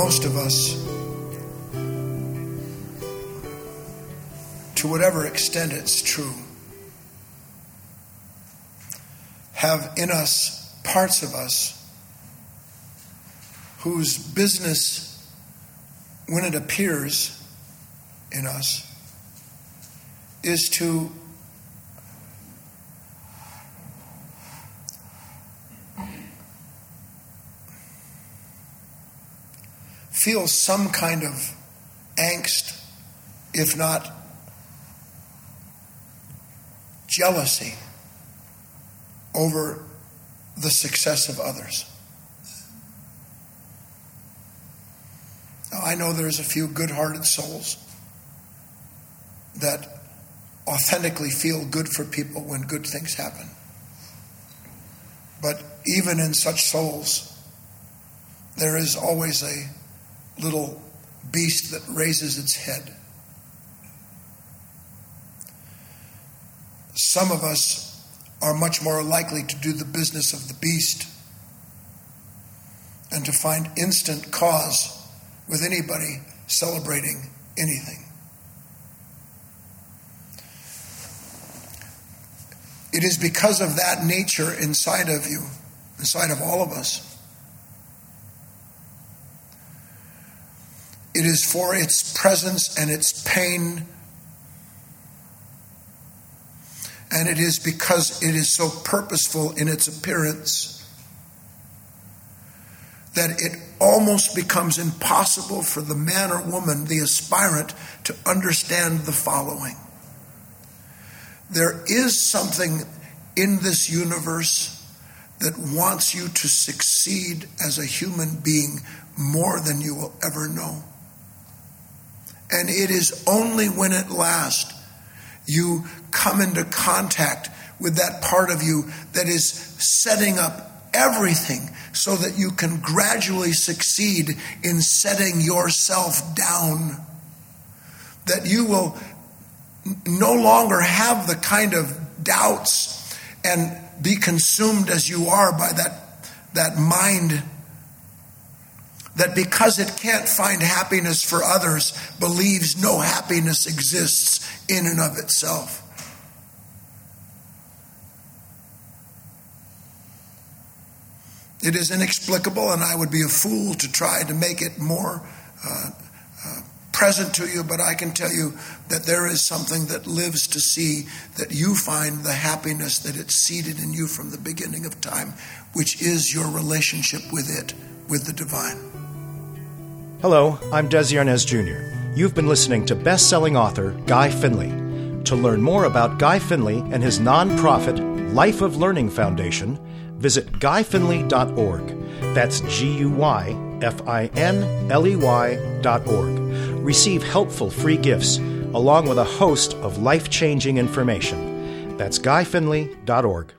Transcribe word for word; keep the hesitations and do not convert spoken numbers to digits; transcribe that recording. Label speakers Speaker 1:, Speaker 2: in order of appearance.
Speaker 1: most of us, to whatever extent it's true, have in us parts of us whose business, when it appears in us, is to feel some kind of angst, if not jealousy, over the success of others. Now, I know there's a few good-hearted souls that authentically feel good for people when good things happen. But even in such souls, there is always a little beast that raises its head. Some of us are much more likely to do the business of the beast and to find instant cause with anybody celebrating anything. It is because of that nature inside of you, inside of all of us. It is for its presence and its pain, and it is because it is so purposeful in its appearance that it almost becomes impossible for the man or woman, the aspirant, to understand the following. There is something in this universe that wants you to succeed as a human being more than you will ever know. And it is only when at last you come into contact with that part of you that is setting up everything so that you can gradually succeed in setting yourself down, that you will no longer have the kind of doubts and be consumed as you are by that, that mind that because it can't find happiness for others, believes no happiness exists in and of itself. It is inexplicable, and I would be a fool to try to make it more uh, uh, present to you, but I can tell you that there is something that lives to see that you find the happiness that it's seated in you from the beginning of time, which is your relationship with it, with the divine.
Speaker 2: Hello, I'm Desi Arnaz Junior You've been listening to best-selling author Guy Finley. To learn more about Guy Finley and his nonprofit Life of Learning Foundation, visit guy finley dot org. That's G U Y F I N L E Y dot org. Receive helpful free gifts along with a host of life-changing information. That's guy finley dot org.